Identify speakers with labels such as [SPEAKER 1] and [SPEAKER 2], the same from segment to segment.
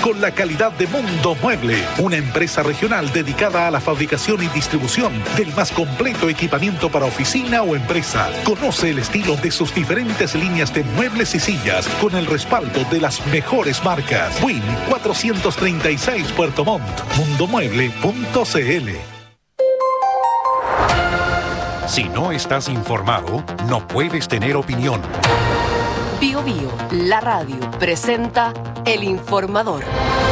[SPEAKER 1] con la calidad de Mundo Mueble, una empresa regional dedicada a la fabricación y distribución del más completo equipamiento para oficina o empresa. Conoce el estilo de sus diferentes líneas de muebles y sillas con el respaldo de las mejores marcas. Win 436 Puerto Montt, mundomueble.cl.
[SPEAKER 2] Si no estás informado, no puedes tener opinión.
[SPEAKER 3] Bio Bio, la radio, presenta El Informador.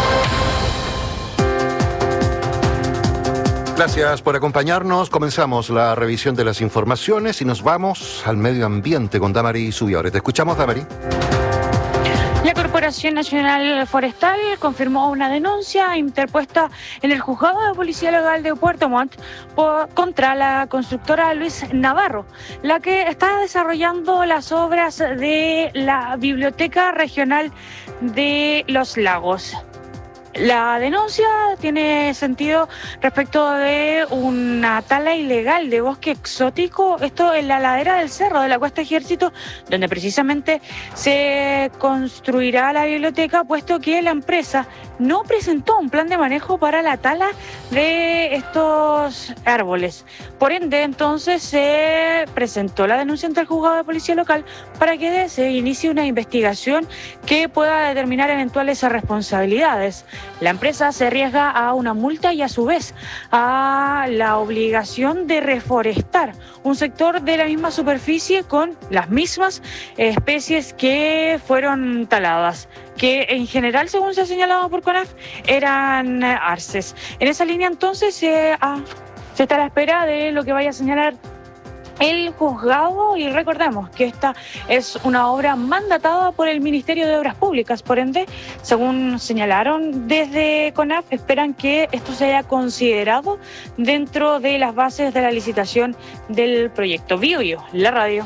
[SPEAKER 4] Gracias por acompañarnos. Comenzamos la revisión de las informaciones y nos vamos al medio ambiente con Damari Subiore. Te escuchamos, Damari.
[SPEAKER 5] La Corporación Nacional Forestal confirmó una denuncia interpuesta en el Juzgado de Policía Local de Puerto Montt contra la constructora Luis Navarro, la que está desarrollando las obras de la Biblioteca Regional de los Lagos. La denuncia tiene sentido respecto de una tala ilegal de bosque exótico, esto en la ladera del cerro de la Cuesta Ejército, donde precisamente se construirá la biblioteca, puesto que la empresa no presentó un plan de manejo para la tala de estos árboles. Por ende, entonces se presentó la denuncia ante el Juzgado de Policía Local para que se inicie una investigación que pueda determinar eventuales responsabilidades. La empresa se arriesga a una multa y a su vez a la obligación de reforestar un sector de la misma superficie con las mismas especies que fueron taladas, que en general, según se ha señalado por CONAF, eran arces. En esa línea entonces se está a la espera de lo que vaya a señalar el juzgado, y recordemos que esta es una obra mandatada por el Ministerio de Obras Públicas. Por ende, según señalaron desde CONAF, esperan que esto se haya considerado dentro de las bases de la licitación del proyecto. Bio Bio, la radio.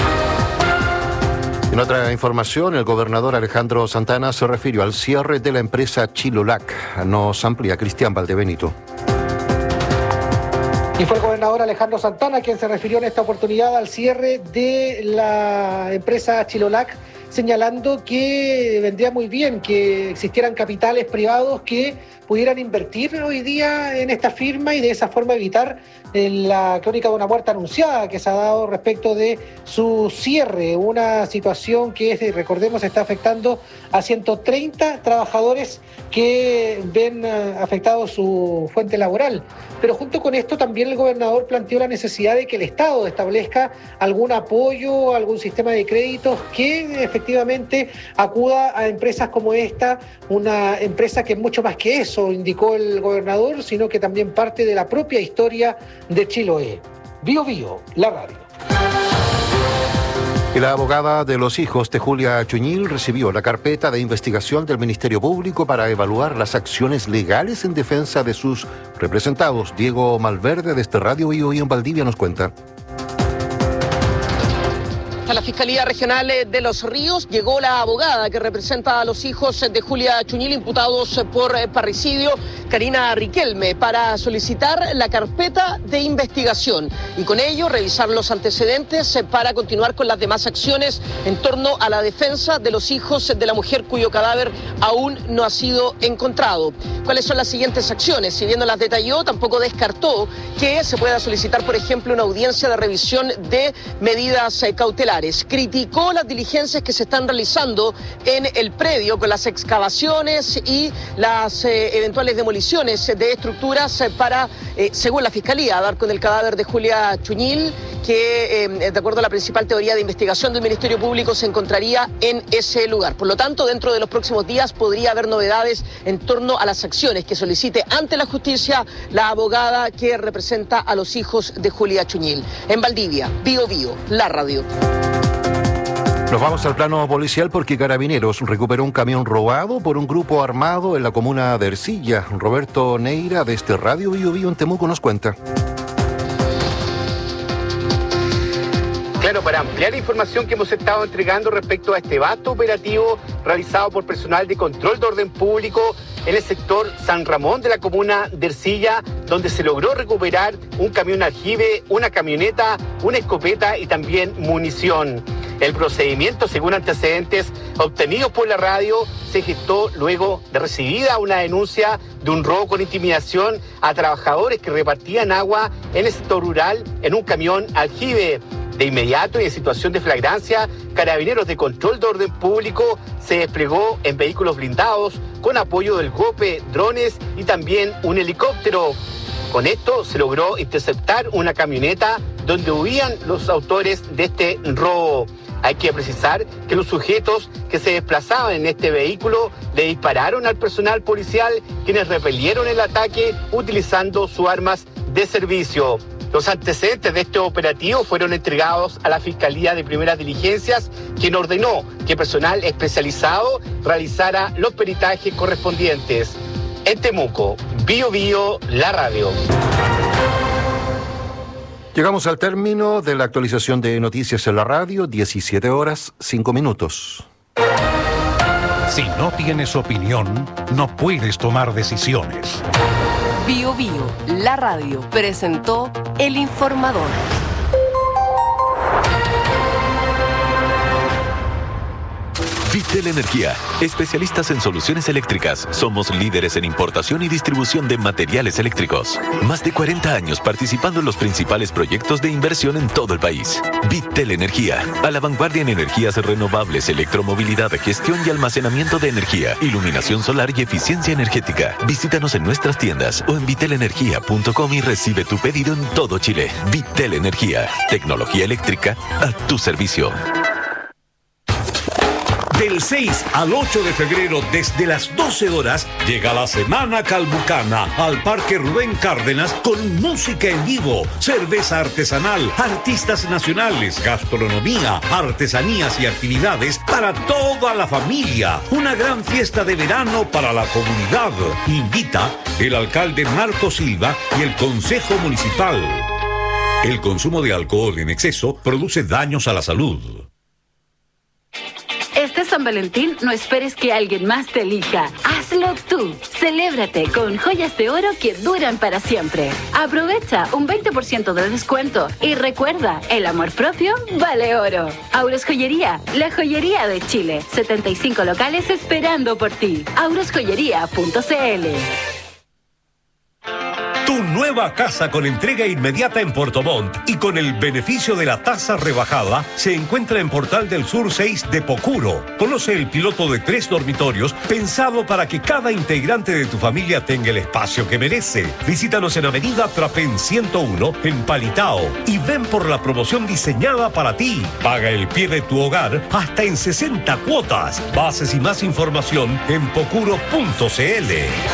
[SPEAKER 4] En otra información, el gobernador Alejandro Santana se refirió al cierre de la empresa Chilolac. Nos amplía Cristian Valdebenito.
[SPEAKER 6] Y fue el gobernador Alejandro Santana quien se refirió en esta oportunidad al cierre de la empresa Chilolac, señalando que vendría muy bien que existieran capitales privados que pudieran invertir hoy día en esta firma y de esa forma evitar la crónica de una muerte anunciada que se ha dado respecto de su cierre, una situación que, recordemos, está afectando a 130 trabajadores que ven afectado su fuente laboral. Pero junto con esto también el gobernador planteó la necesidad de que el Estado establezca algún apoyo, algún sistema de créditos que efectivamente acuda a empresas como esta, una empresa que es mucho más que eso, indicó el gobernador, sino que también parte de la propia historia de Chiloé. Bio Bio, la radio.
[SPEAKER 4] Y la abogada de los hijos de Julia Chuñil recibió la carpeta de investigación del Ministerio Público para evaluar las acciones legales en defensa de sus representados. Diego Malverde, desde Radio Bio Bio en Valdivia, nos cuenta.
[SPEAKER 7] A la Fiscalía Regional de Los Ríos llegó la abogada que representa a los hijos de Julia Chuñil imputados por parricidio, Karina Riquelme, para solicitar la carpeta de investigación y con ello revisar los antecedentes para continuar con las demás acciones en torno a la defensa de los hijos de la mujer cuyo cadáver aún no ha sido encontrado. ¿Cuáles son las siguientes acciones? Si bien no las detalló, tampoco descartó que se pueda solicitar, por ejemplo, una audiencia de revisión de medidas cautelares. Criticó las diligencias que se están realizando en el predio con las excavaciones y las eventuales demoliciones de estructuras para, según la Fiscalía, dar con el cadáver de Julia Chuñil, que de acuerdo a la principal teoría de investigación del Ministerio Público se encontraría en ese lugar. Por lo tanto, dentro de los próximos días podría haber novedades en torno a las acciones que solicite ante la justicia la abogada que representa a los hijos de Julia Chuñil. En Valdivia, Bio Bio, la radio.
[SPEAKER 4] Nos vamos al plano policial porque Carabineros recuperó un camión robado por un grupo armado en la comuna de Ercilla. Roberto Neira, desde Radio Bio Bio en Temuco, nos cuenta.
[SPEAKER 8] Claro, para ampliar la información que hemos estado entregando respecto a este vasto operativo realizado por personal de control de orden público en el sector San Ramón de la comuna de Ercilla, donde se logró recuperar un camión aljibe, una camioneta, una escopeta y también munición. El procedimiento, según antecedentes obtenidos por la radio, se gestó luego de recibida una denuncia de un robo con intimidación a trabajadores que repartían agua en el sector rural en un camión aljibe. De inmediato y en situación de flagrancia, Carabineros de Control de Orden Público se desplegó en vehículos blindados con apoyo del GOPE, drones y también un helicóptero. Con esto se logró interceptar una camioneta donde huían los autores de este robo. Hay que precisar que los sujetos que se desplazaban en este vehículo le dispararon al personal policial, quienes repelieron el ataque utilizando sus armas de servicio. Los antecedentes de este operativo fueron entregados a la Fiscalía de Primeras Diligencias, quien ordenó que personal especializado realizara los peritajes correspondientes. En Temuco, Bío Bío, la radio.
[SPEAKER 4] Llegamos al término de la actualización de noticias en la radio, 17 horas, 5 minutos.
[SPEAKER 2] Si no tienes opinión, no puedes tomar decisiones.
[SPEAKER 3] Bío Bío, la radio, presentó El Informador.
[SPEAKER 9] Vitel Energía, especialistas en soluciones eléctricas. Somos líderes en importación y distribución de materiales eléctricos. Más de 40 años participando en los principales proyectos de inversión en todo el país. Vitel Energía, a la vanguardia en energías renovables, electromovilidad, gestión y almacenamiento de energía, iluminación solar y eficiencia energética. Visítanos en nuestras tiendas o en vitelenergia.com y recibe tu pedido en todo Chile. Vitel Energía, tecnología eléctrica a tu servicio.
[SPEAKER 10] Del 6 al 8 de febrero, desde las 12 horas, llega la Semana Calbucana al Parque Rubén Cárdenas con música en vivo, cerveza artesanal, artistas nacionales, gastronomía, artesanías y actividades para toda la familia. Una gran fiesta de verano para la comunidad. Invita el alcalde Marco Silva y el Consejo Municipal. El consumo de alcohol en exceso produce daños a la salud.
[SPEAKER 11] Este San Valentín no esperes que alguien más te elija. Hazlo tú. Celébrate con joyas de oro que duran para siempre. Aprovecha un 20% de descuento y recuerda, el amor propio vale oro. Auros Joyería, la joyería de Chile. 75 locales esperando por ti. aurosjoyería.cl.
[SPEAKER 10] Tu nueva casa con entrega inmediata en Puerto Montt y con el beneficio de la tasa rebajada se encuentra en Portal del Sur 6 de Pocuro. Conoce el piloto de 3 dormitorios pensado para que cada integrante de tu familia tenga el espacio que merece. Visítanos en Avenida Trapén 101 en Palitao y ven por la promoción diseñada para ti. Paga el pie de tu hogar hasta en 60 cuotas. Bases y más información en pocuro.cl.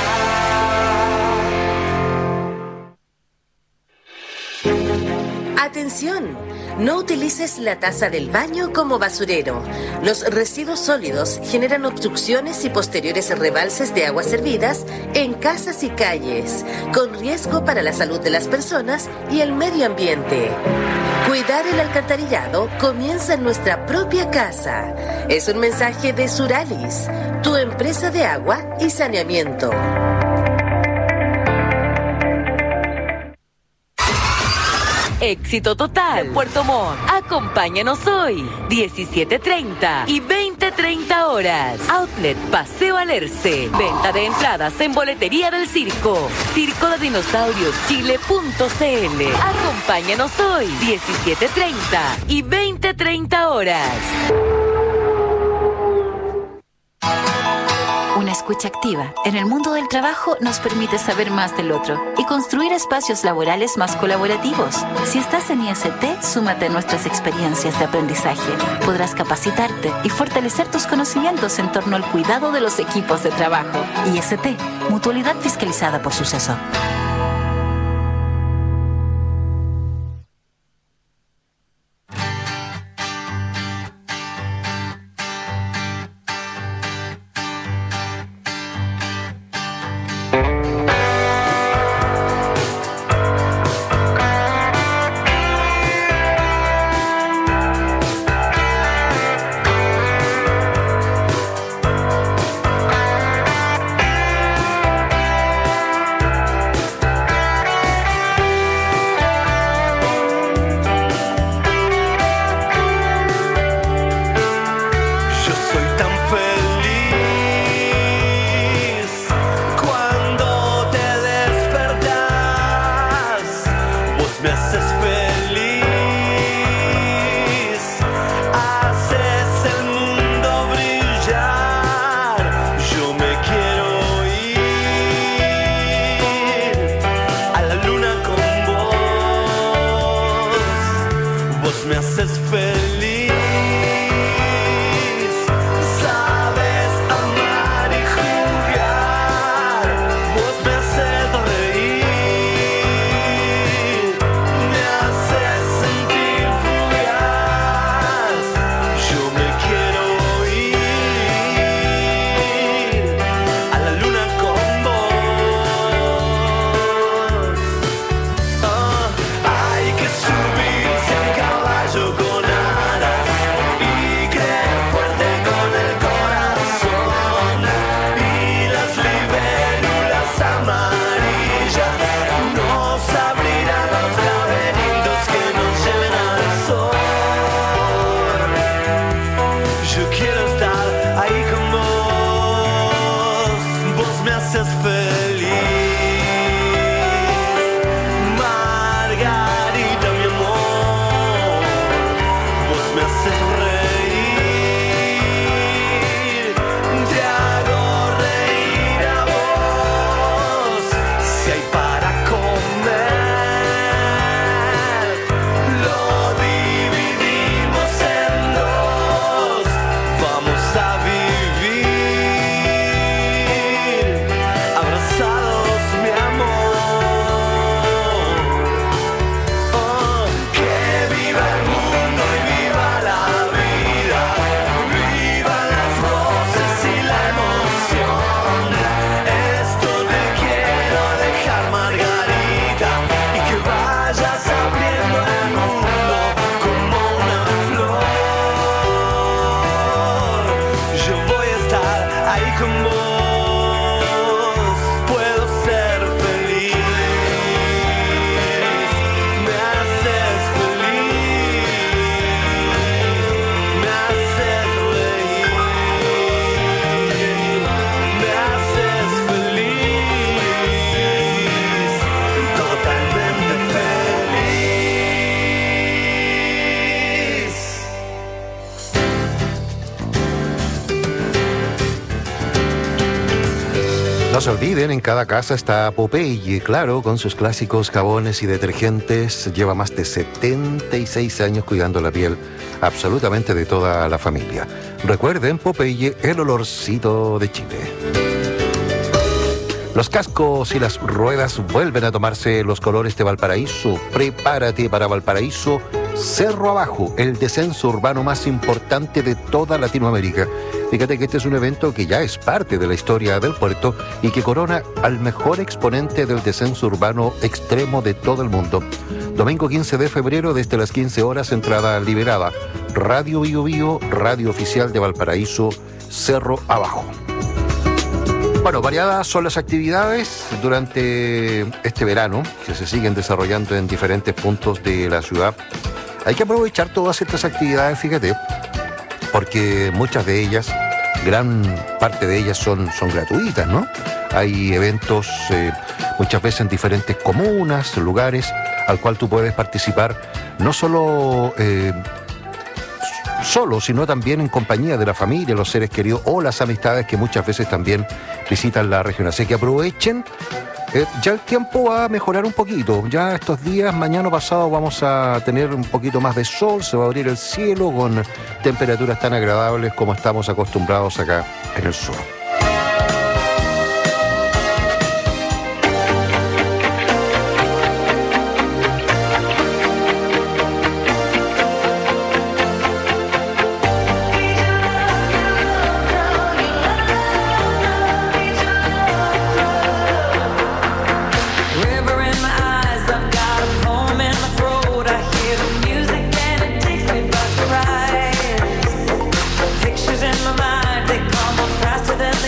[SPEAKER 12] Atención, no utilices la taza del baño como basurero. Los residuos sólidos generan obstrucciones y posteriores rebalses de aguas servidas en casas y calles, con riesgo para la salud de las personas y el medio ambiente. Cuidar el alcantarillado comienza en nuestra propia casa. Es un mensaje de Suralis, tu empresa de agua y saneamiento.
[SPEAKER 3] Éxito total. Puerto Montt. Acompáñanos hoy, 17:30 y 20:30 horas. Outlet Paseo Alerce. Venta de entradas en boletería del circo. Circo de Dinosaurios Chile.cl. Acompáñanos hoy, 17:30 y 20:30 horas.
[SPEAKER 11] Una escucha activa en el mundo del trabajo nos permite saber más del otro y construir espacios laborales más colaborativos. Si estás en IST, súmate a nuestras experiencias de aprendizaje. Podrás capacitarte y fortalecer tus conocimientos en torno al cuidado de los equipos de trabajo. IST, Mutualidad Fiscalizada por Suceso.
[SPEAKER 13] haces feliz. Margarita, mi amor, vos me haces reír. Te hago reír a vos. Si hay para comer, lo dividimos en dos. Vamos a vivir abrazados, mi amor. Oh, que viva el mundo y viva la vida. Vivan las voces y la emoción. Esto te quiero dejar, Margarita, y que vayas abriendo el mundo como una flor. Yo voy a estar ahí con vos. Puedo ser feliz. Me haces feliz. Me haces reír. Me haces feliz. Totalmente feliz.
[SPEAKER 4] No se olviden, en cada casa está Popeye, claro, con sus clásicos jabones y detergentes. Lleva más de 76 años cuidando la piel absolutamente de toda la familia. Recuerden, Popeye, el olorcito de Chile. Los cascos y las ruedas vuelven a tomarse los colores de Valparaíso. Prepárate para Valparaíso Cerro Abajo, el descenso urbano más importante de toda Latinoamérica. Fíjate que este es un evento que ya es parte de la historia del puerto y que corona al mejor exponente del descenso urbano extremo de todo el mundo. Domingo 15 de febrero, desde las 15 horas, entrada liberada. Radio Bio Bio, radio oficial de Valparaíso, Cerro Abajo. Bueno, variadas son las actividades durante este verano que se siguen desarrollando en diferentes puntos de la ciudad. Hay que aprovechar todas estas actividades, fíjate, porque muchas de ellas, gran parte de ellas son gratuitas, ¿no? Hay eventos muchas veces en diferentes comunas, lugares, al cual tú puedes participar no solo sino también en compañía de la familia, los seres queridos o las amistades que muchas veces también visitan la región. Así que aprovechen. Ya el tiempo va a mejorar un poquito. Ya estos días, mañana pasado, vamos a tener un poquito más de sol, se va a abrir el cielo con temperaturas tan agradables como estamos acostumbrados acá en el sur.
[SPEAKER 14] Pictures in my mind, they crumble faster than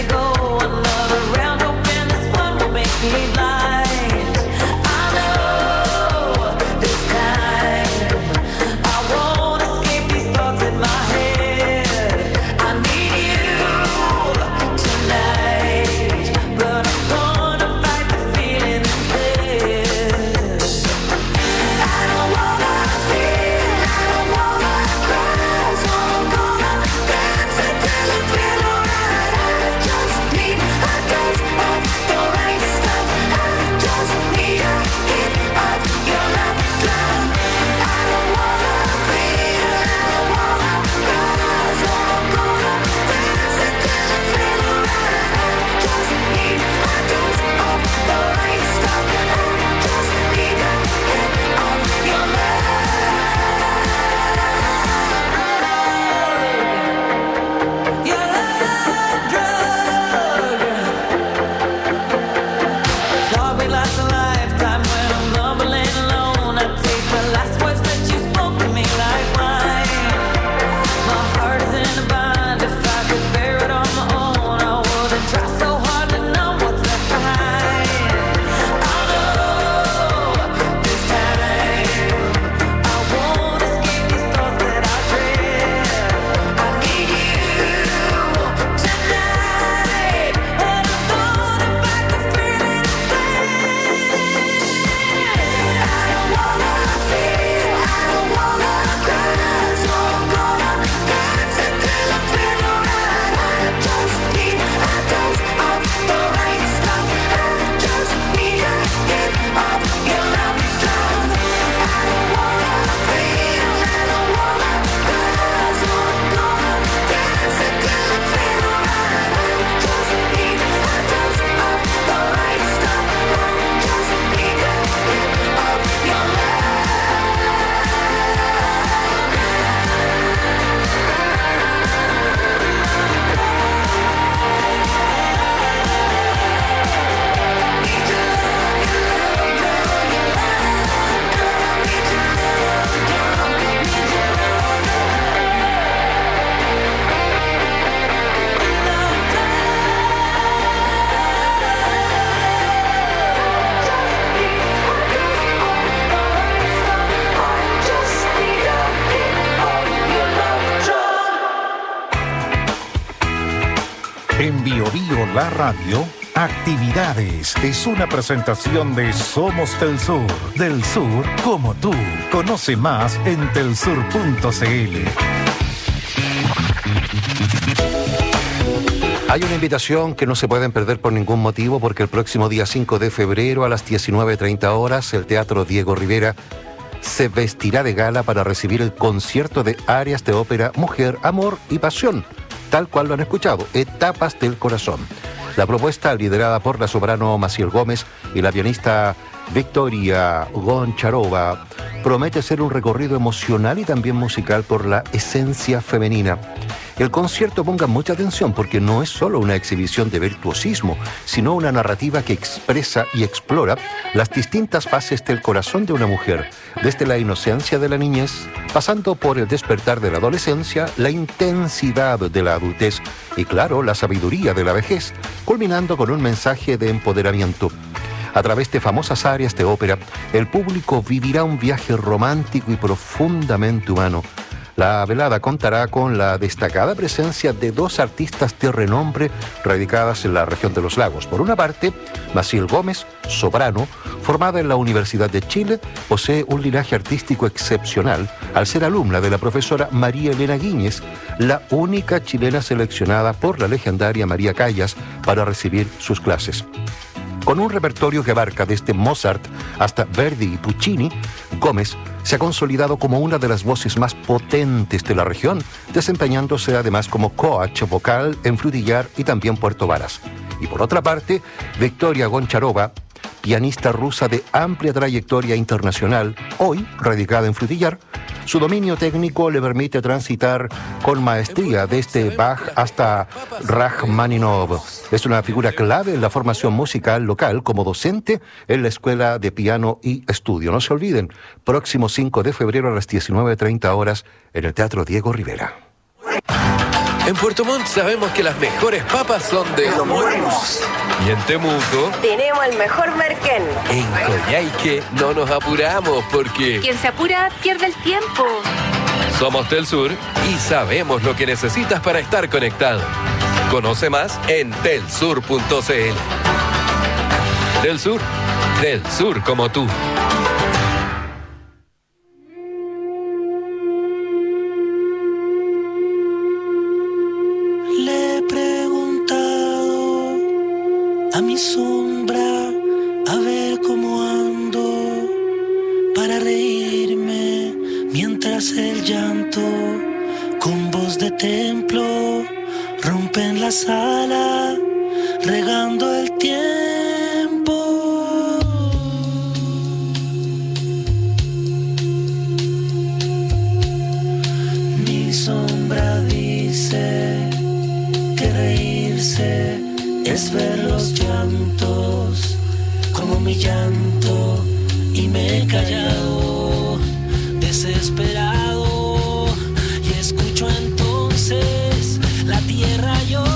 [SPEAKER 1] la radio, Actividades es una presentación de Somos del Sur como tú. Conoce más en telsur.cl.
[SPEAKER 4] Hay una invitación que no se pueden perder por ningún motivo, porque el próximo día 5 de febrero a las 19:30 horas el Teatro Diego Rivera se vestirá de gala para recibir el concierto de arias de ópera Mujer, Amor y Pasión, tal cual lo han escuchado, Etapas del Corazón. La propuesta, liderada por la soprano Maciel Gómez y la pianista Victoria Goncharova, promete ser un recorrido emocional y también musical por la esencia femenina. El concierto, ponga mucha atención, porque no es solo una exhibición de virtuosismo, sino una narrativa que expresa y explora las distintas fases del corazón de una mujer, desde la inocencia de la niñez, pasando por el despertar de la adolescencia, la intensidad de la adultez y, claro, la sabiduría de la vejez, culminando con un mensaje de empoderamiento. A través de famosas arias de ópera, el público vivirá un viaje romántico y profundamente humano. La velada contará con la destacada presencia de dos artistas de renombre radicadas en la región de los lagos. Por una parte, Maciel Gómez, soprano, formada en la Universidad de Chile, posee un linaje artístico excepcional al ser alumna de la profesora María Elena Guíñez, la única chilena seleccionada por la legendaria María Callas para recibir sus clases. Con un repertorio que abarca desde Mozart hasta Verdi y Puccini, Gómez se ha consolidado como una de las voces más potentes de la región, desempeñándose además como coach vocal en Frutillar y también Puerto Varas. Y por otra parte, Victoria Goncharova, pianista rusa de amplia trayectoria internacional, hoy radicada en Frutillar, su dominio técnico le permite transitar con maestría desde Bach hasta Rachmaninoff. Es una figura clave en la formación musical local como docente en la Escuela de Piano y Estudio. No se olviden, próximo 5 de febrero a las 19:30 horas en el Teatro Diego Rivera.
[SPEAKER 14] En Puerto Montt sabemos que las mejores papas son de los buenos. Y en Temuco
[SPEAKER 15] tenemos el mejor merquén.
[SPEAKER 14] En Coyhaique no nos apuramos porque
[SPEAKER 11] Quien se apura pierde el tiempo.
[SPEAKER 14] somos del Sur y sabemos lo que necesitas para estar conectado. Conoce más en telsur.cl. Del Sur como tú.
[SPEAKER 13] Le he preguntado a mi sombra a ver cómo ando para reírme mientras el llanto con voz de templo rompe en la sala regando el tiempo. Mi sombra dice que reírse es ver los llantos como mi llanto y me he callado desesperado y escucho entonces la tierra llora.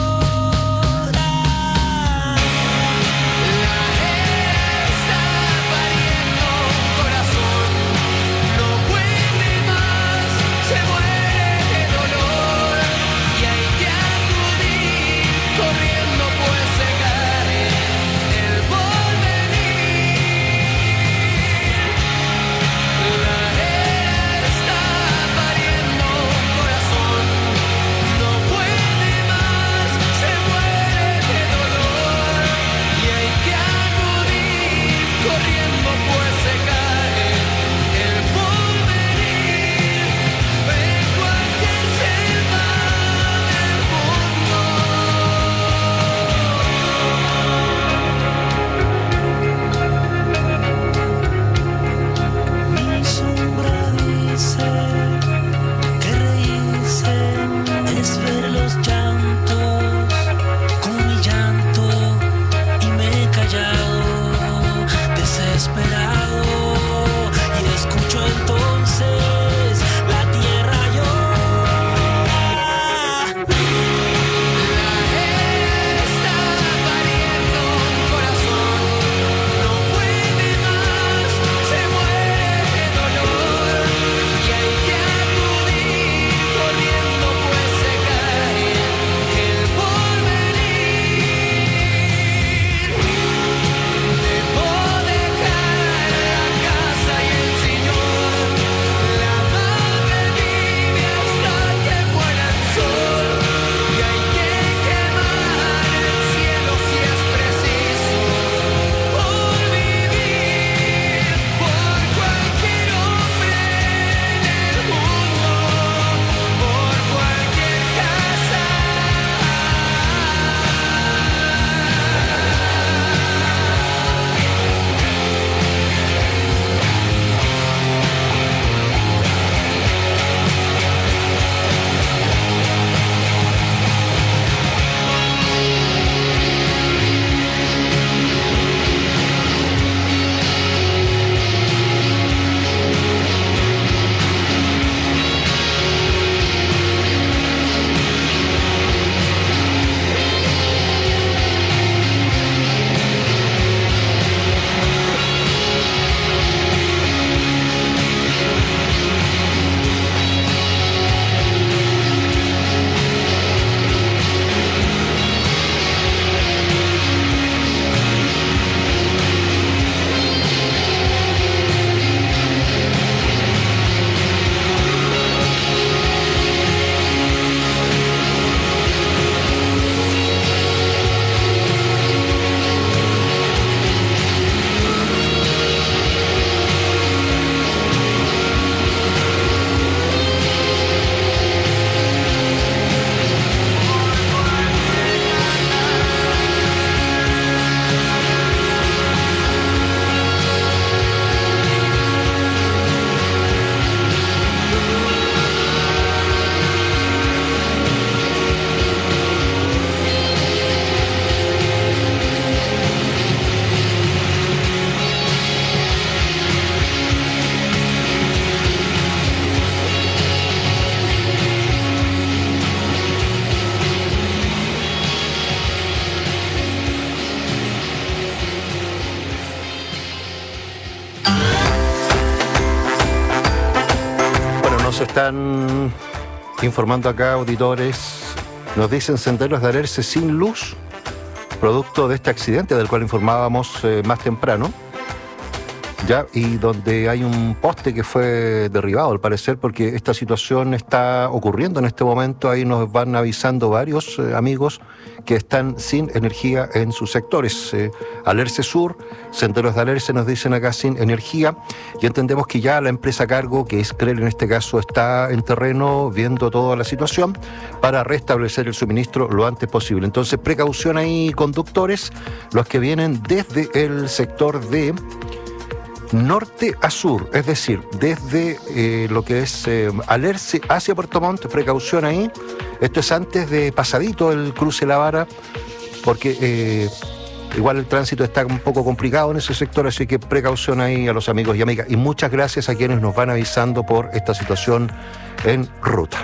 [SPEAKER 4] Nos están informando acá auditores, nos dicen senderos de Alerce sin luz, producto de este accidente del cual informábamos más temprano. Ya, y donde hay un poste que fue derribado al parecer, porque esta situación está ocurriendo en este momento. Ahí nos van avisando varios amigos que están sin energía en sus sectores. Alerce Sur, senderos de Alerce nos dicen acá sin energía, y entendemos que ya la empresa a cargo, que es CREL en este caso, está en terreno viendo toda la situación para restablecer el suministro lo antes posible. Entonces, precaución ahí, conductores, los que vienen desde el sector de norte a sur, es decir, desde lo que es Alerce hacia Puerto Montt, precaución ahí. Esto es antes de pasadito el cruce La Vara, porque igual el tránsito está un poco complicado en ese sector, así que precaución ahí a los amigos y amigas. Y muchas gracias a quienes nos van avisando por esta situación en ruta.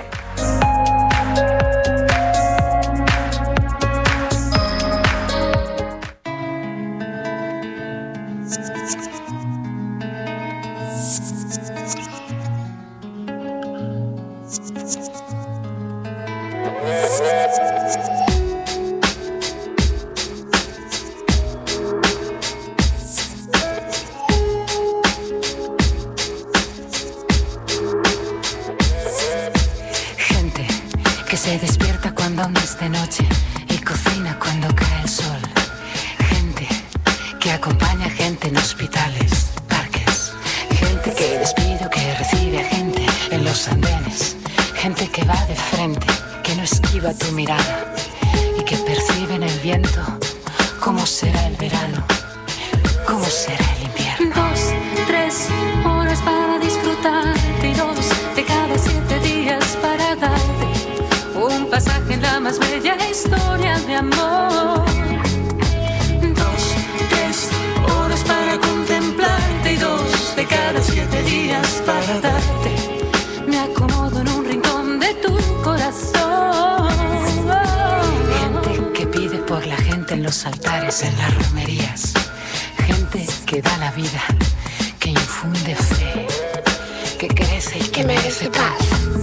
[SPEAKER 16] Se despierta cuando aún es de noche y cocina cuando cae el sol. Gente que acompaña a gente en hospitales, parques. Gente que despide o que recibe a gente en los andenes. Gente que va de frente, que no esquiva tu mirada y que percibe en el viento cómo será el verano, cómo será el invierno.
[SPEAKER 17] 2, 3 horas para disfrutarte y 2 de cada 7 días para darte un pasaje en la más bella historia de amor. 2, 3 horas para contemplarte y 2 de cada 7 días para darte. Me acomodo en un rincón de tu corazón.
[SPEAKER 16] Gente que pide por la gente en los altares, en las romerías. Gente que da la vida, que infunde fe, que crece y que merece paz.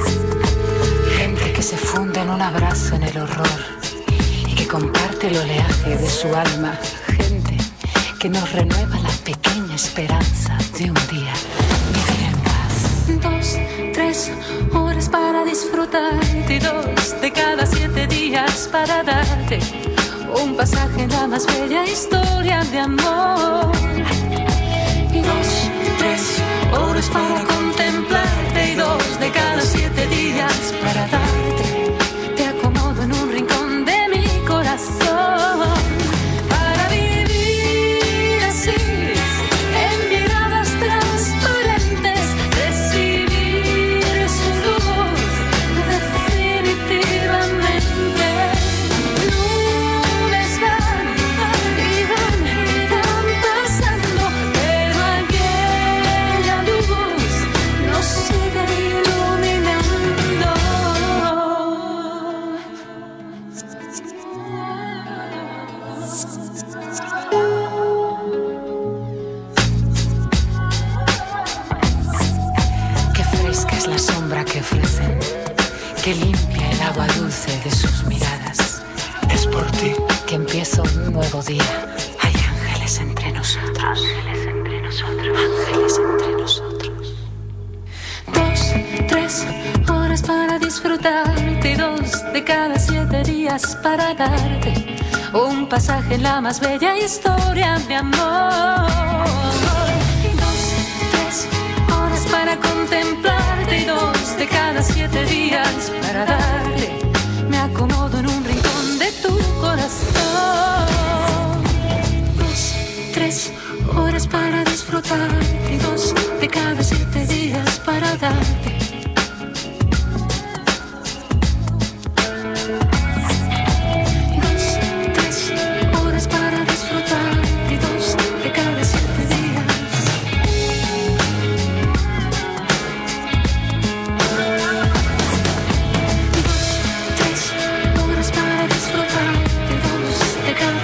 [SPEAKER 16] Gente que se funde en un abrazo en el horror y que comparte el oleaje de su alma. Gente que nos renueva la pequeña esperanza de un día vivir en paz.
[SPEAKER 17] 2, 3 horas para disfrutarte y 2 de cada 7 días para darte un pasaje en la más bella historia de amor. Y 2, 3 horas para contemplarte y 2 de cada 7 días para darte. Te acomodo en un rincón de mi corazón para vivir así, en miradas transparentes, recibir su luz definitivamente. Nubes van y van y van pasando, pero aquella luz nos sigue iluminando.
[SPEAKER 16] Qué fresca es la sombra que ofrecen, que limpia el agua dulce de sus miradas. Es por ti que empiezo un nuevo día. Hay ángeles entre nosotros, ángeles entre nosotros, ángeles entre nosotros.
[SPEAKER 17] 2, 3 horas para disfrutarte y 2 de cada 7 días para darte un pasaje en la más bella historia de amor. 2, 3 horas para contemplarte y 2 de cada 7 días para darte. Me acomodo en un rincón de tu corazón. 2, 3 horas para disfrutarte y 2 de cada 7 días para darte. Y 2, 3 horas para disfrutarte y 2 de cada 7 días. Y 2, 3 horas para disfrutarte y 2 de cada.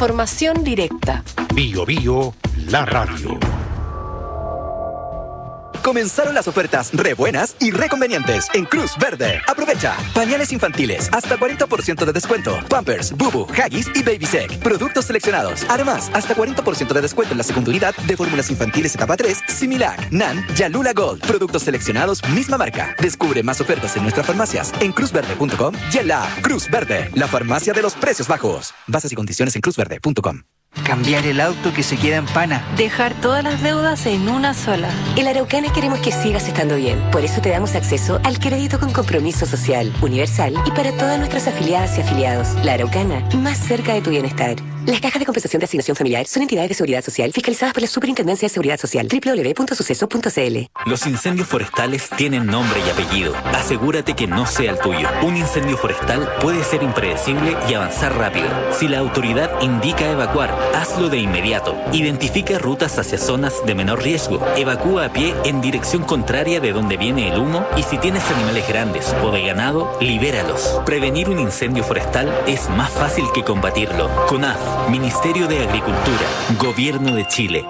[SPEAKER 18] Información directa.
[SPEAKER 2] Bio Bio, la radio.
[SPEAKER 19] Comenzaron las ofertas re buenas y re convenientes en Cruz Verde. Aprovecha. Pañales infantiles, hasta 40% de descuento. Pampers, Bubu, Huggies y Baby Sec. Productos seleccionados. Además, hasta 40% de descuento en la segunda unidad de fórmulas infantiles etapa 3, Similac, Nan, Yalula Gold. Productos seleccionados, misma marca. Descubre más ofertas en nuestras farmacias en cruzverde.com y en la Cruz Verde, la farmacia de los precios bajos. Bases y condiciones en cruzverde.com.
[SPEAKER 20] Cambiar el auto que se queda en pana.
[SPEAKER 3] Dejar todas las deudas en una sola.
[SPEAKER 21] En la Araucana queremos que sigas estando bien. Por eso te damos acceso al crédito con compromiso social, universal y para todas nuestras afiliadas y afiliados. La Araucana, más cerca de tu bienestar. Las cajas de compensación de asignación familiar son entidades de seguridad social fiscalizadas por la Superintendencia de Seguridad Social. www.suceso.cl.
[SPEAKER 22] Los incendios forestales tienen nombre y apellido. Asegúrate que no sea el tuyo. Un incendio forestal puede ser impredecible y avanzar rápido. Si la autoridad indica evacuar, hazlo de inmediato. Identifica rutas hacia zonas de menor riesgo. Evacúa a pie en dirección contraria de donde viene el humo y si tienes animales grandes o de ganado, libéralos. Prevenir un incendio forestal es más fácil que combatirlo. CONAF, Ministerio de Agricultura, Gobierno de Chile.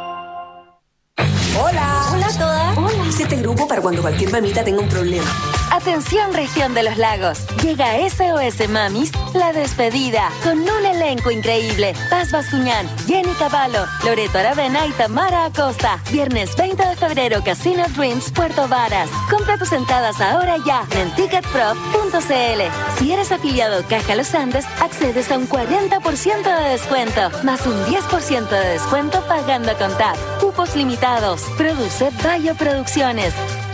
[SPEAKER 21] Hola. Hola a todas. Hola. Hice este grupo para cuando cualquier mamita tenga un problema.
[SPEAKER 3] Atención, región de los lagos. Llega SOS Mamis, la despedida, con un elenco increíble. Paz Bascuñán, Jenny Cavallo, Loreto Aravena y Tamara Acosta. Viernes 20 de febrero, Casino Dreams, Puerto Varas. Compra tus entradas ahora ya en ticketpro.cl. Si eres afiliado Caja Los Andes, accedes a un 40% de descuento, más un 10% de descuento pagando a contar. Cupos limitados. Produce Bayo Producciones.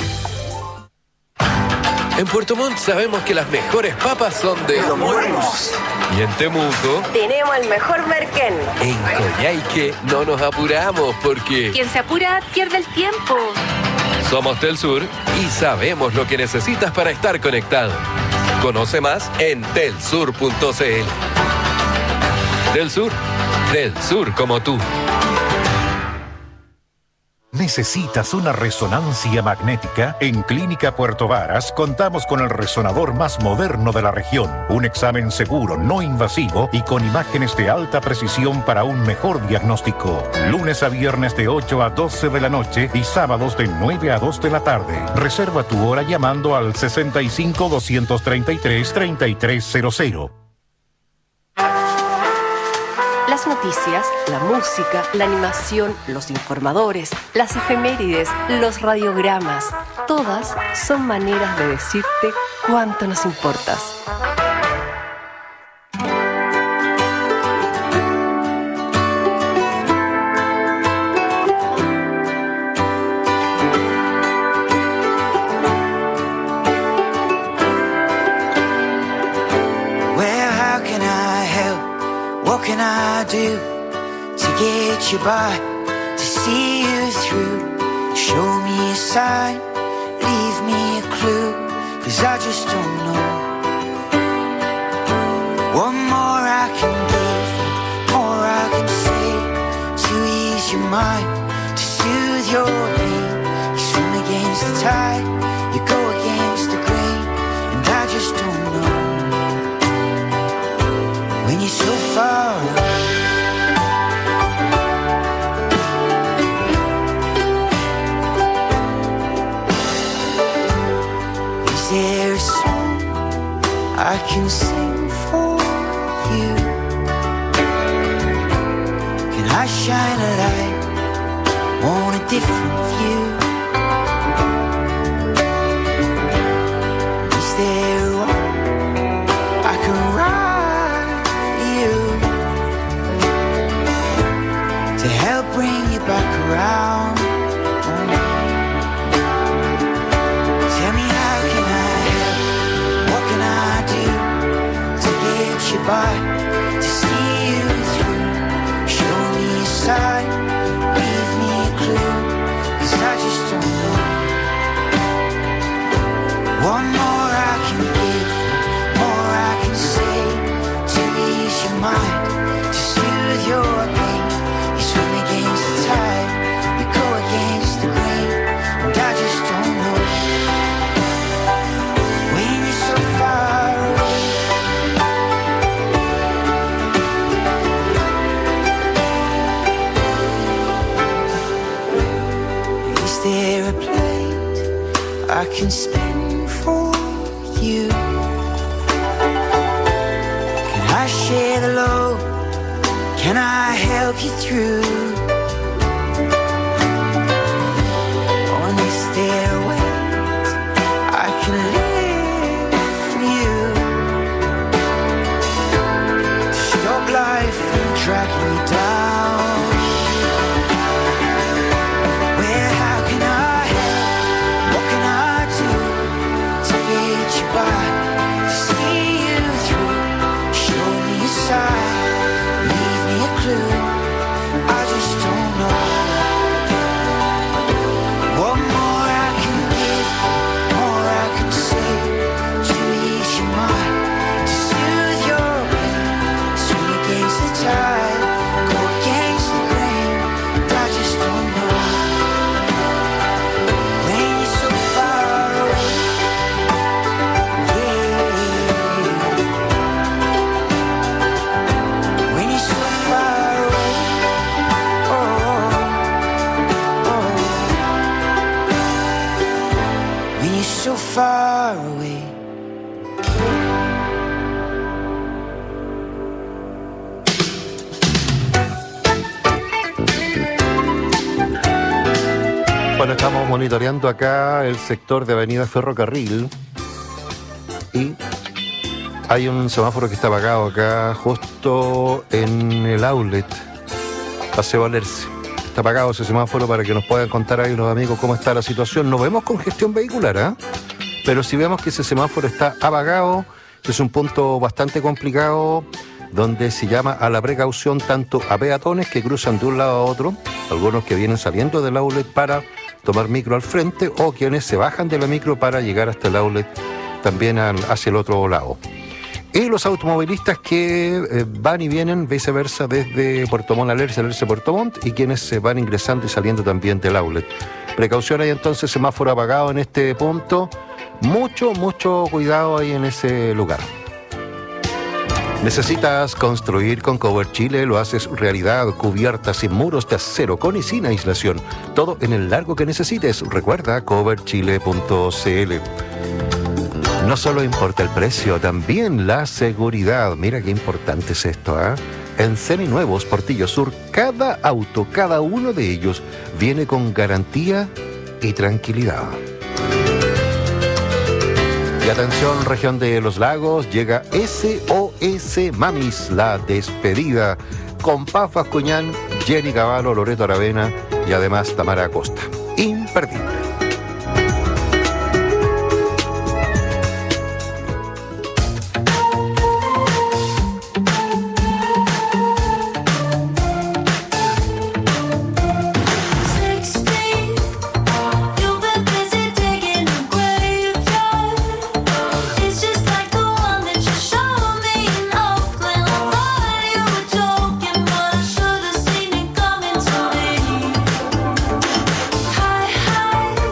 [SPEAKER 14] En Puerto Montt sabemos que las mejores papas son de Los Buenos. Y en Temuco
[SPEAKER 15] tenemos el mejor merquén.
[SPEAKER 14] En Coyhaique no nos apuramos porque
[SPEAKER 11] Quien se apura pierde el tiempo.
[SPEAKER 14] somos Telsur y sabemos lo que necesitas para estar conectado. Conoce más en telsur.cl. Telsur, del sur como tú.
[SPEAKER 2] ¿Necesitas una resonancia magnética? En Clínica Puerto Varas contamos con el resonador más moderno de la región. Un examen seguro, no invasivo y con imágenes de alta precisión para un mejor diagnóstico. Lunes a viernes de 8 a 12 de la noche y sábados de 9 a 2 de la tarde. Reserva tu hora llamando al 65-233-3300.
[SPEAKER 18] Las noticias, la música, la animación, los informadores, las efemérides, los radiogramas, todas son maneras de decirte cuánto nos importas.
[SPEAKER 23] Well, how can I help? What can I do to get you by, to see you through? Show me a sign, leave me a clue, 'cause I just don't know. What more I can give, more I can say, to ease your mind, to soothe your pain. You swim against the tide, you go against the grain, and I just don't know. When you're so far away, is there a song I can sing for you? Can I shine a light on a different view? Is there one I can write you to help bring you back around? Tell me, how can I help? What can I do to get you by, to see you through? Show me a sign, leave me a clue, 'cause I just don't know. One more I can give, more I can say, to ease your mind, to soothe your pain. You swim against the tide, you go against the grain, and I just don't know. When you're so far away, can spend for you. Can I share the load? Can I help you through? On this stairway I can live for you. To stop life from dragging me down. Where, how can I help? What can I do to get you by? To see you through, show me a sign, leave me a clue. I just don't know what more I can give, more I can say to ease your mind, to soothe your pain, swim against the tide, go against the grain. I just don't know when you're so far away. When you're so far away, when you're so far away.
[SPEAKER 4] Bueno, estamos monitoreando acá el sector de Avenida Ferrocarril y hay un semáforo que está apagado acá justo en el outlet Paseo Alerce. Está apagado ese semáforo para que nos puedan contar ahí los amigos cómo está la situación. No vemos congestión vehicular, ¿eh? Pero si vemos que ese semáforo está apagado, es un punto bastante complicado donde se llama a la precaución tanto a peatones que cruzan de un lado a otro, algunos que vienen saliendo del outlet para tomar micro al frente o quienes se bajan de la micro para llegar hasta el outlet también hacia el otro lado. Y los automovilistas que van y vienen viceversa desde Puerto Montt Alerce, Alerce Puerto Montt, y quienes se van ingresando y saliendo también del outlet. Precaución ahí entonces, semáforo apagado en este punto. Mucho cuidado ahí en ese lugar. ¿Necesitas construir con Cover Chile? Lo haces realidad, cubierta sin muros de acero, con y sin aislación. Todo en el largo que necesites. Recuerda coverchile.cl. No solo importa el precio, también la seguridad. Mira qué importante es esto, ¿eh? En Seminuevos Portillo Sur, cada auto, cada uno de ellos, viene con garantía y tranquilidad. Y atención, región de los lagos, llega SOS Mamis, la despedida, con Paz Vascuñán, Jenny Cavallo, Loreto Aravena y además Tamara Acosta. Imperdible.
[SPEAKER 13] High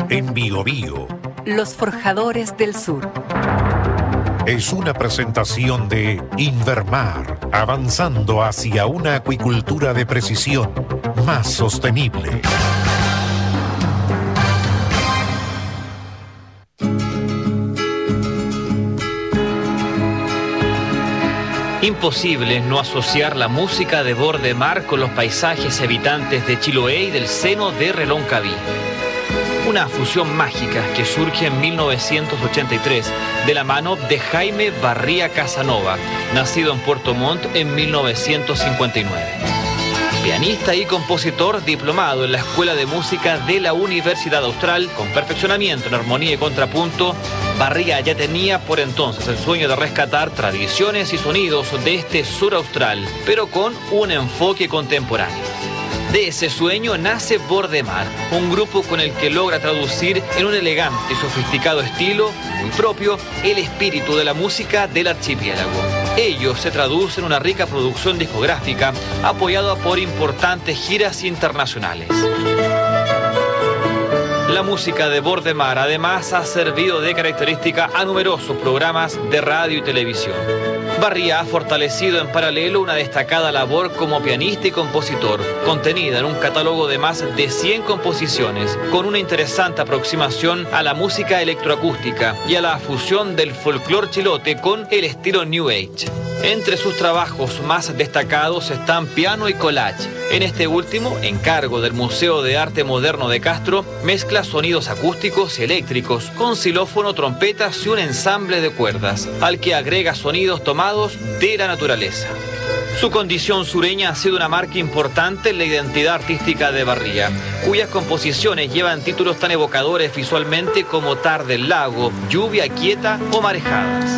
[SPEAKER 2] en Biobío.
[SPEAKER 18] Los Forjadores del Sur.
[SPEAKER 2] Es una presentación de Invermar, avanzando hacia una acuicultura de precisión más sostenible.
[SPEAKER 5] Imposible no asociar la música de Bordemar con los paisajes habitantes de Chiloé y del seno de Reloncaví. Una fusión mágica que surge en 1983 de la mano de Jaime Barría Casanova, nacido en Puerto Montt en 1959. Pianista y compositor diplomado en la Escuela de Música de la Universidad Austral, con perfeccionamiento en armonía y contrapunto, Barría ya tenía por entonces el sueño de rescatar tradiciones y sonidos de este sur austral, pero con un enfoque contemporáneo. De ese sueño nace Bordemar, un grupo con el que logra traducir en un elegante y sofisticado estilo muy propio el espíritu de la música del archipiélago. Ello se traduce en una rica producción discográfica apoyada por importantes giras internacionales. La música de Bordemar además ha servido de característica a numerosos programas de radio y televisión. Barría ha fortalecido en paralelo una destacada labor como pianista y compositor, contenida en un catálogo de más de 100 composiciones, con una interesante aproximación a la música electroacústica y a la fusión del folclore chilote con el estilo New Age. Entre sus trabajos más destacados están Piano y Collage. En este último, en cargo del Museo de Arte Moderno de Castro, mezcla sonidos acústicos y eléctricos con xilófono, trompetas y un ensamble de cuerdas, al que agrega sonidos tomados de la naturaleza. Su condición sureña ha sido una marca importante en la identidad artística de Barría, cuyas composiciones llevan títulos tan evocadores visualmente como Tarde el Lago, Lluvia Quieta o Marejadas.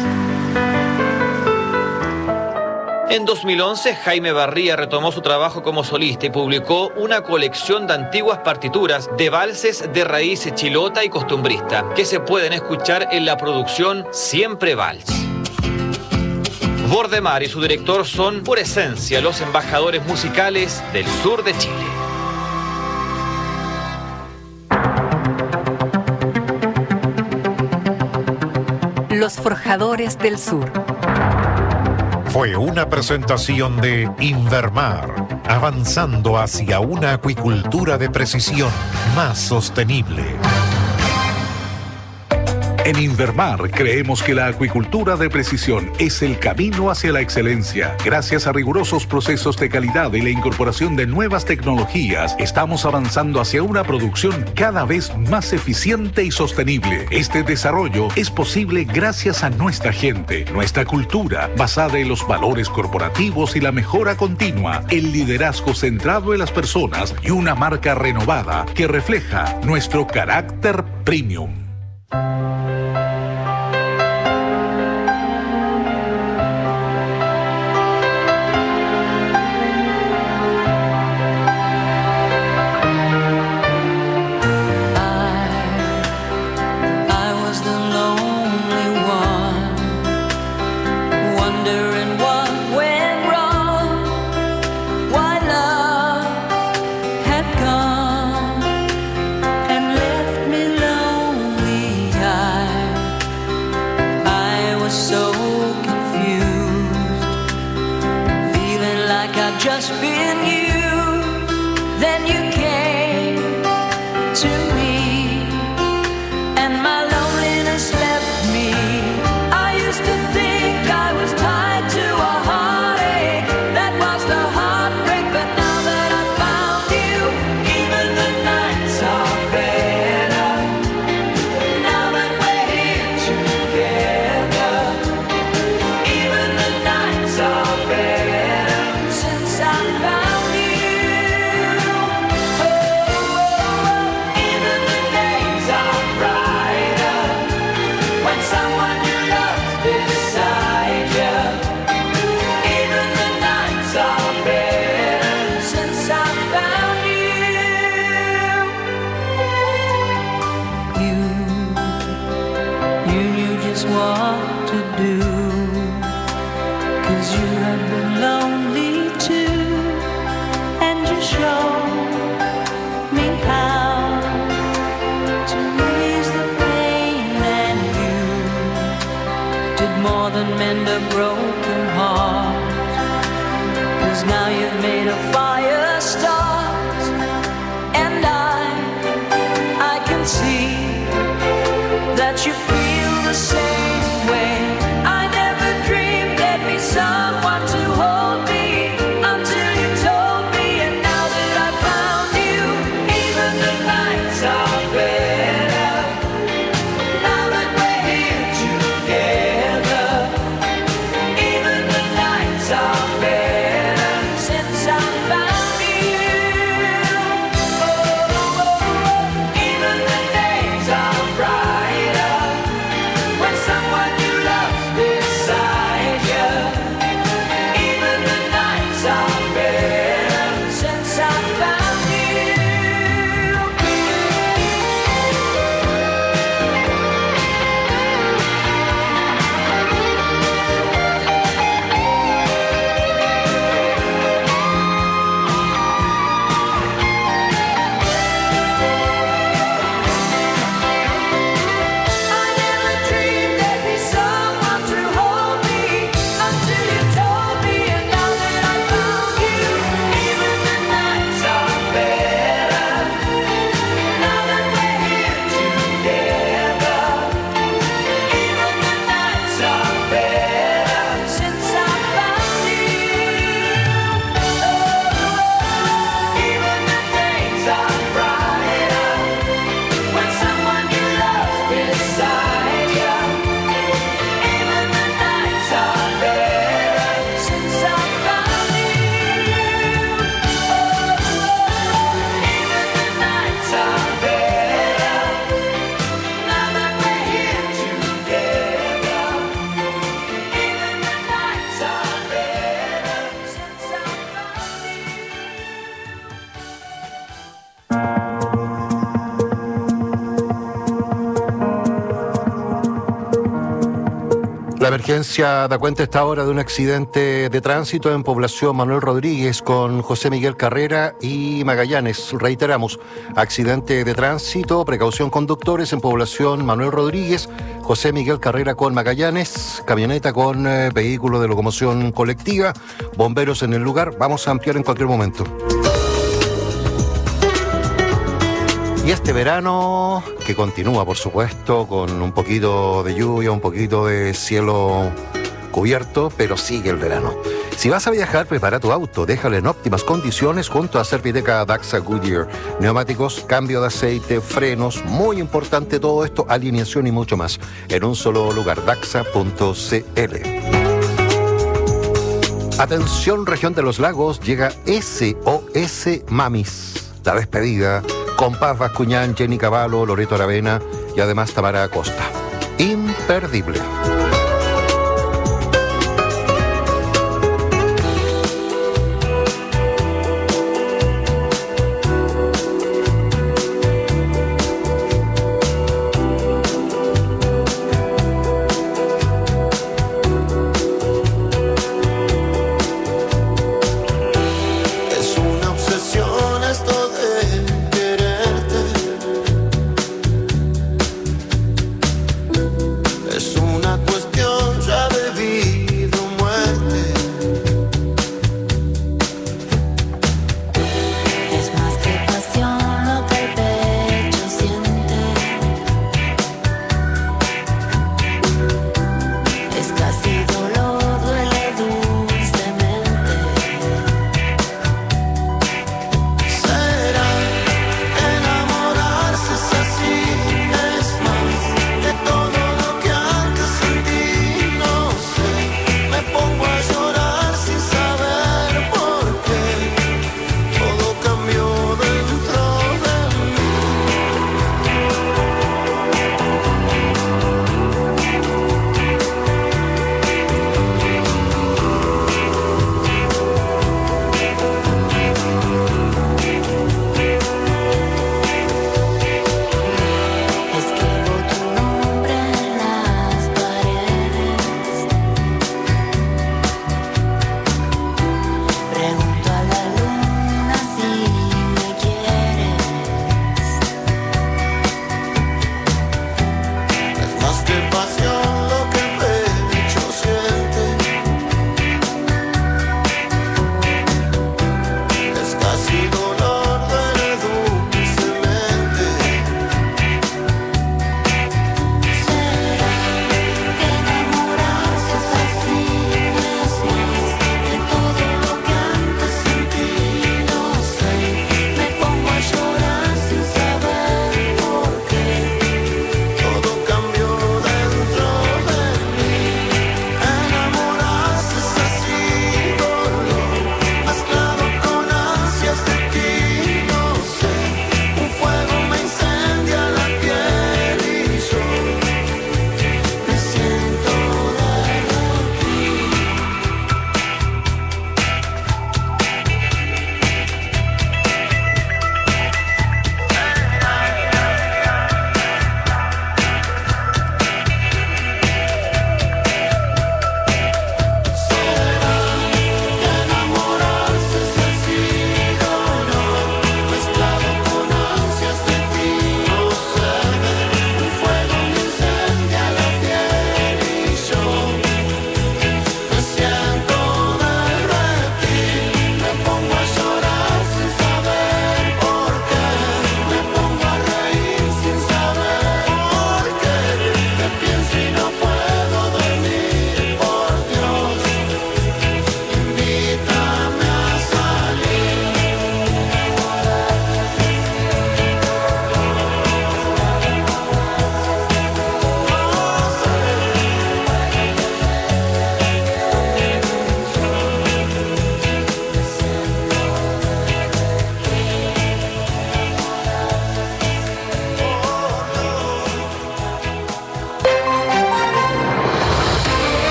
[SPEAKER 5] En 2011, Jaime Barría retomó su trabajo como solista y publicó una colección de antiguas partituras de valses de raíz chilota y costumbrista, que se pueden escuchar en la producción Siempre Vals. Bordemar y su director son, por esencia, los embajadores musicales del sur de Chile.
[SPEAKER 18] Los Forjadores del Sur.
[SPEAKER 2] Fue una presentación de Invermar, avanzando hacia una acuicultura de precisión más sostenible.
[SPEAKER 1] En Invermar creemos que la acuicultura de precisión es el camino hacia la excelencia. Gracias a rigurosos procesos de calidad y la incorporación de nuevas tecnologías, estamos avanzando hacia una producción cada vez más eficiente y sostenible. Este desarrollo es posible gracias a nuestra gente, nuestra cultura, basada en los valores corporativos y la mejora continua, el liderazgo centrado en las personas y una marca renovada que refleja nuestro carácter premium.
[SPEAKER 13] And left me alone a fire starts, and I can see that you feel the same way. I never dreamed there'd be someone to hold me until you told me, and now that I found you, even the nights are better. Now that we're here together, even the nights are better since I found you. Oh, even the days are brighter when someone you love beside you. Even the nights are better since I found you. I never dreamed there'd be someone to hold me until you told me, and now that I found you, even the nights are better. Now that we're here together, even the nights are better since I found you. Even the days are brighter when someone you love beside you. Even the nights are better since I found you. Even the nights are better now that we're here together. Even the nights are better since I found you.
[SPEAKER 4] La emergencia da cuenta a esta hora de un accidente de tránsito en población Manuel Rodríguez con José Miguel Carrera y Magallanes. Reiteramos, accidente de tránsito, precaución conductores en población Manuel Rodríguez, José Miguel Carrera con Magallanes, camioneta con vehículo de locomoción colectiva, bomberos en el lugar. Vamos a ampliar en cualquier momento. Y este verano, que continúa por supuesto, con un poquito de lluvia, un poquito de cielo cubierto, pero sigue el verano. Si vas a viajar, prepara tu auto, déjalo en óptimas condiciones junto a Serviteca Daxa Goodyear. Neumáticos, cambio de aceite, frenos, muy importante todo esto, alineación y mucho más, en un solo lugar, daxa.cl. Atención, región de los lagos, llega SOS Mamis, la despedida, con Paz Bascuñán, Jenny Cavallo, Loreto Aravena y además Tamara Acosta. Imperdible.
[SPEAKER 13] Es una obsesión esto de quererte. Es una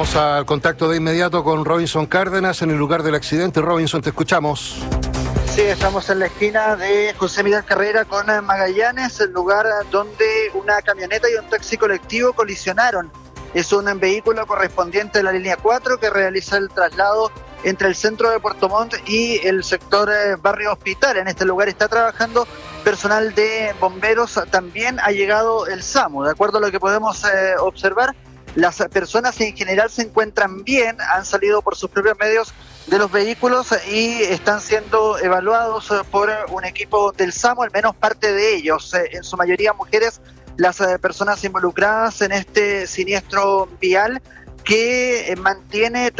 [SPEAKER 4] Vamos al contacto de inmediato con Robinson Cárdenas en el lugar del accidente. Robinson, te escuchamos.
[SPEAKER 6] Sí, estamos en la esquina de José Miguel Carrera con Magallanes, el lugar donde una camioneta y un taxi colectivo colisionaron. Es un vehículo correspondiente a la línea 4 que realiza el traslado entre el centro de Puerto Montt y el sector Barrio Hospital. En este lugar está trabajando personal de bomberos. También ha llegado el SAMU. De acuerdo a lo que podemos observar, las personas en general se encuentran bien, han salido por sus propios medios de los vehículos y están siendo evaluados por un equipo del SAMU, al menos parte de ellos, en su mayoría mujeres, las personas involucradas en este siniestro vial que mantiene